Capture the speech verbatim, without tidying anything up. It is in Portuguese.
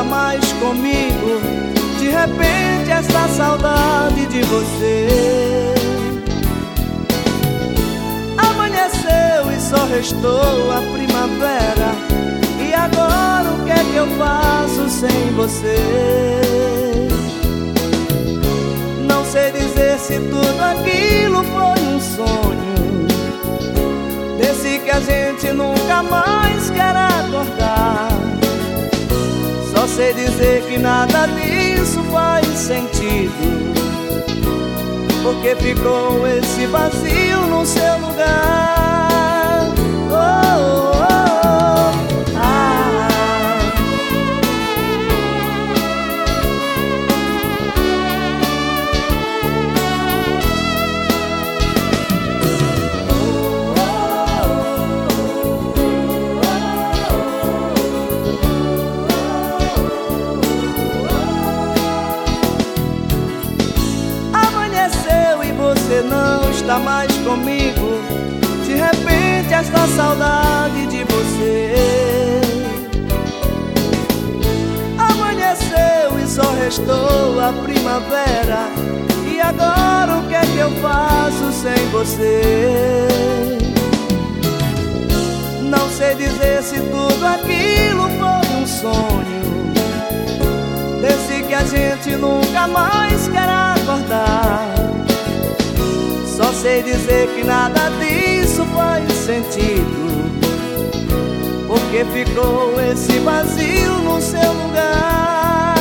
mais comigo. De repente essa saudade de você amanheceu e só restou a primavera. E agora o que é que eu faço sem você? Não sei dizer se tudo aquilo foi um sonho, desse que a gente nunca mais quer acordar. Só sei dizer que nada disso faz sentido, porque ficou esse vazio no seu lugar. Oh, oh, oh, ah. Você não está mais comigo. De repente esta saudade de você amanheceu e só restou a primavera. E agora o que é que eu faço sem você? Não sei dizer se tudo aquilo foi um sonho, desse que a gente nunca mais quer acordar. Só sei dizer que nada disso faz sentido, porque ficou esse vazio no seu lugar.